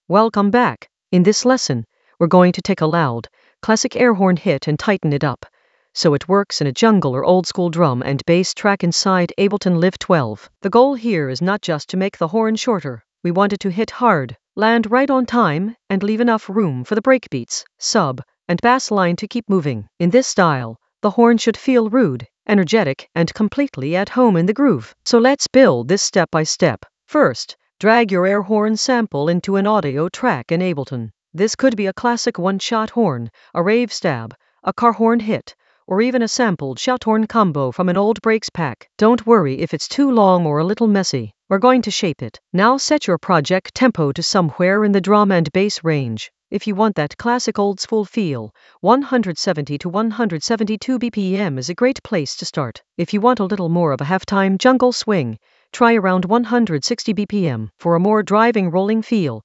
Welcome back. In this lesson, we're going to take a loud, classic air horn hit and tighten it up, so it works in a jungle or old school drum and bass track inside Ableton Live 12. The goal here is not just to make the horn shorter. We want it to hit hard, land right on time, and leave enough room for the breakbeats, sub, and bass line to keep moving. In this style, the horn should feel rude, energetic, and completely at home in the groove. So let's build this step by step. First, drag your air horn sample into an audio track in Ableton. This could be a classic one-shot horn, a rave stab, a car horn hit, or even a sampled shout horn combo from an old breaks pack. Don't worry if it's too long or a little messy. We're going to shape it. Now set your project tempo to somewhere in the drum and bass range. If you want that classic old school feel, 170 to 172 BPM is a great place to start. If you want a little more of a halftime jungle swing, try around 160 BPM. For a more driving rolling feel,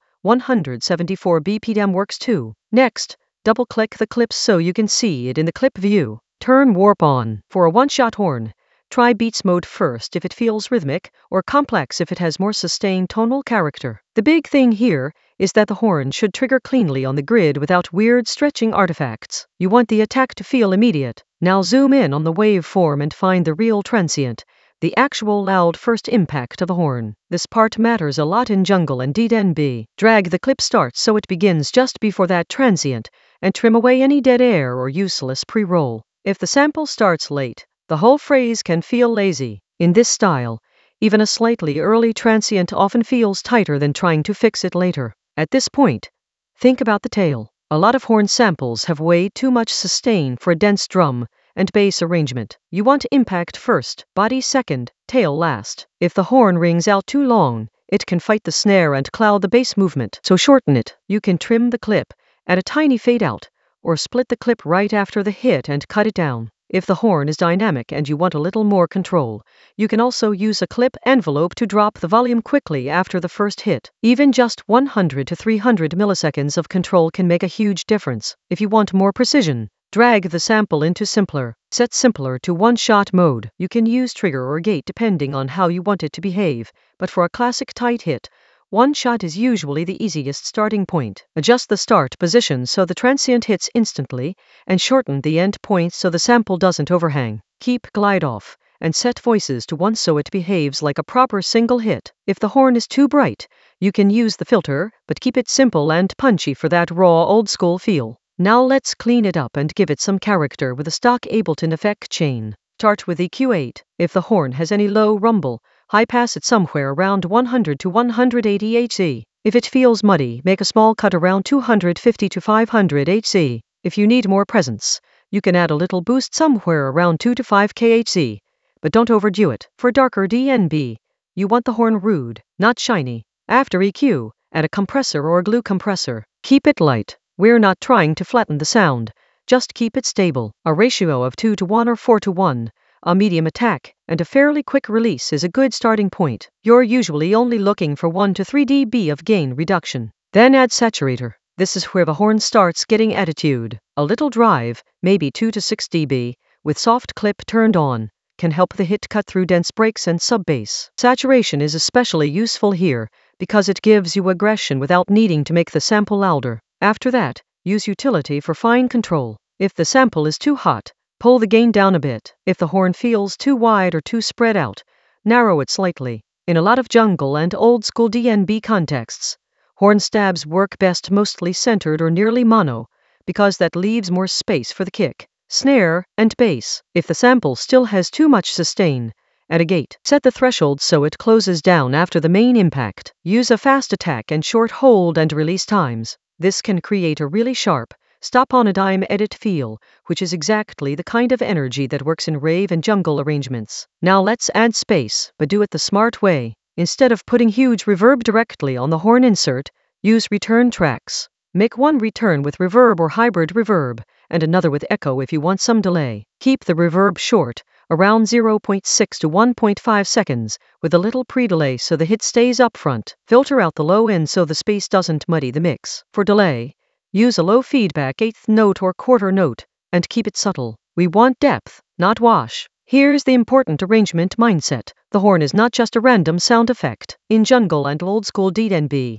174 BPM works too. Next, double-click the clip so you can see it in the clip view. Turn warp on. For a one-shot horn, try beats mode first if it feels rhythmic, or complex if it has more sustained tonal character. The big thing here is that the horn should trigger cleanly on the grid without weird stretching artifacts. You want the attack to feel immediate. Now zoom in on the waveform and find the real transient, the actual loud first impact of a horn. This part matters a lot in jungle and DNB. Drag the clip start so it begins just before that transient, and trim away any dead air or useless pre-roll. If the sample starts late, the whole phrase can feel lazy. In this style, even a slightly early transient often feels tighter than trying to fix it later. At this point, think about the tail. A lot of horn samples have way too much sustain for a dense drum and bass arrangement. You want impact first, body second, tail last. If the horn rings out too long, it can fight the snare and cloud the bass movement, so shorten it. You can trim the clip, add a tiny fade out, or split the clip right after the hit and cut it down. If the horn is dynamic and you want a little more control, you can also use a clip envelope to drop the volume quickly after the first hit. Even just 100 to 300 milliseconds of control can make a huge difference. If you want more precision, drag the sample into simpler. Set simpler to one-shot mode. You can use trigger or gate depending on how you want it to behave, but for a classic tight hit, one shot is usually the easiest starting point. Adjust the start position so the transient hits instantly, and shorten the end points so the sample doesn't overhang. Keep glide off, and set voices to 1 so it behaves like a proper single hit. If the horn is too bright, you can use the filter, but keep it simple and punchy for that raw old school feel. Now let's clean it up and give it some character with a stock Ableton effect chain. Start with EQ8. If the horn has any low rumble, high pass it somewhere around 100 to 180 Hz. If it feels muddy, make a small cut around 250 to 500 Hz. If you need more presence, you can add a little boost somewhere around 2 to 5 kHz, but don't overdo it. For darker DNB, you want the horn rude, not shiny. After EQ, add a compressor or glue compressor. Keep it light. We're not trying to flatten the sound, just keep it stable. A ratio of 2 to 1 or 4 to 1, a medium attack, and a fairly quick release is a good starting point. You're usually only looking for 1 to 3 dB of gain reduction. Then add saturator. This is where the horn starts getting attitude. A little drive, maybe 2 to 6 dB, with soft clip turned on, can help the hit cut through dense breaks and sub-bass. Saturation is especially useful here, because it gives you aggression without needing to make the sample louder. After that, use utility for fine control. If the sample is too hot, pull the gain down a bit. If the horn feels too wide or too spread out, narrow it slightly. In a lot of jungle and old school DNB contexts, horn stabs work best mostly centered or nearly mono, because that leaves more space for the kick, snare, and bass. If the sample still has too much sustain, add a gate. Set the threshold so it closes down after the main impact. Use a fast attack and short hold and release times. This can create a really sharp, stop on a dime edit feel, which is exactly the kind of energy that works in rave and jungle arrangements. Now let's add space, but do it the smart way. Instead of putting huge reverb directly on the horn insert, use return tracks. Make one return with reverb or hybrid reverb, and another with echo if you want some delay. Keep the reverb short, around 0.6 to 1.5 seconds, with a little pre-delay so the hit stays up front. Filter out the low end so the space doesn't muddy the mix. For delay, use a low feedback eighth note or quarter note, and keep it subtle. We want depth, not wash. Here's the important arrangement mindset. The horn is not just a random sound effect. In jungle and old school DNB,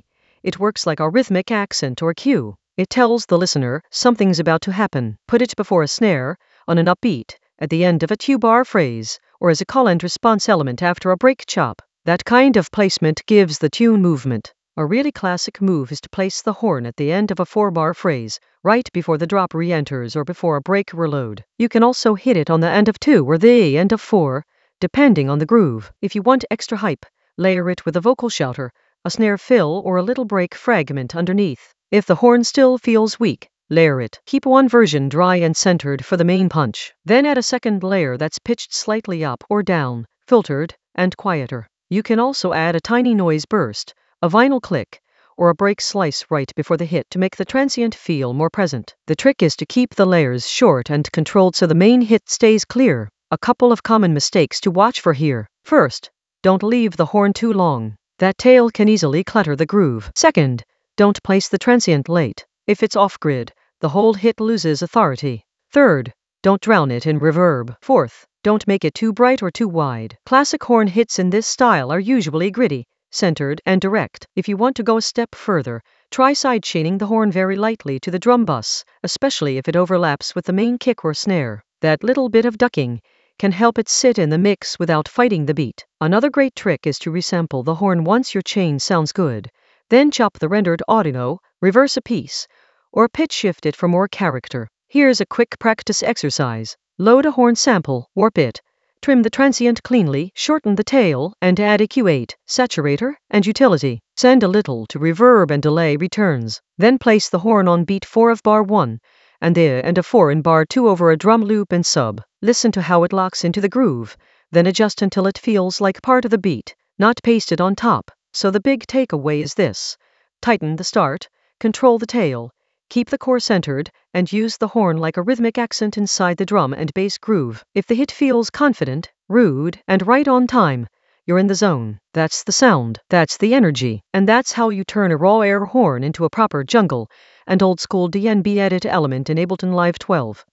It works like a rhythmic accent or cue. It tells the listener something's about to happen. Put it before a snare, on an upbeat, at the end of a two-bar phrase, or as a call and response element after a break chop. That kind of placement gives the tune movement. A really classic move is to place the horn at the end of a four-bar phrase, right before the drop re-enters or before a break reload. You can also hit it on the end of 2 or the end of 4, depending on the groove. If you want extra hype, layer it with a vocal shouter, a snare fill, or a little break fragment underneath. If the horn still feels weak, layer it. Keep one version dry and centered for the main punch. Then add a second layer that's pitched slightly up or down, filtered, and quieter. You can also add a tiny noise burst, a vinyl click, or a break slice right before the hit to make the transient feel more present. The trick is to keep the layers short and controlled so the main hit stays clear. A couple of common mistakes to watch for here. First, don't leave the horn too long. That tail can easily clutter the groove. Second, don't place the transient late. If it's off-grid, the whole hit loses authority. Third, don't drown it in reverb. Fourth, don't make it too bright or too wide. Classic horn hits in this style are usually gritty, centered, and direct. If you want to go a step further, try sidechaining the horn very lightly to the drum bus, especially if it overlaps with the main kick or snare. That little bit of ducking can help it sit in the mix without fighting the beat. Another great trick is to resample the horn once your chain sounds good. Then chop the rendered audio, reverse a piece, or pitch shift it for more character. Here's a quick practice exercise. Load a horn sample, warp it, trim the transient cleanly, shorten the tail, and add EQ8, saturator, and utility. Send a little to reverb and delay returns. Then place the horn on beat 4 of bar 1, and the end of 4 in bar 2 over a drum loop and sub. Listen to how it locks into the groove, then adjust until it feels like part of the beat, not pasted on top. So the big takeaway is this: tighten the start, control the tail, keep the core centered, and use the horn like a rhythmic accent inside the drum and bass groove. If the hit feels confident, rude, and right on time, you're in the zone. That's the sound, that's the energy, and that's how you turn a raw air horn into a proper jungle and old school DNB edit element in Ableton Live 12.